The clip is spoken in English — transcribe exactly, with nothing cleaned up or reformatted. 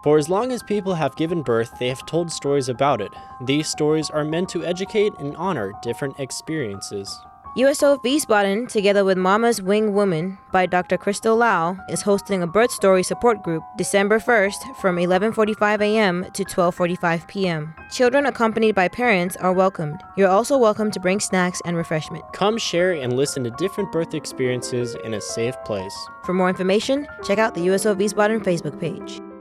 For as long as people have given birth, they have told stories about it. These stories are meant to educate and honor different experiences. U S O Wiesbaden, together with Mama's Wing Woman by Doctor Crystal Lau, is hosting a birth story support group December first from eleven forty-five a.m. to twelve forty-five p.m. Children accompanied by parents are welcomed. You're also welcome to bring snacks and refreshment. Come share and listen to different birth experiences in a safe place. For more information, check out the U S O Wiesbaden Facebook page.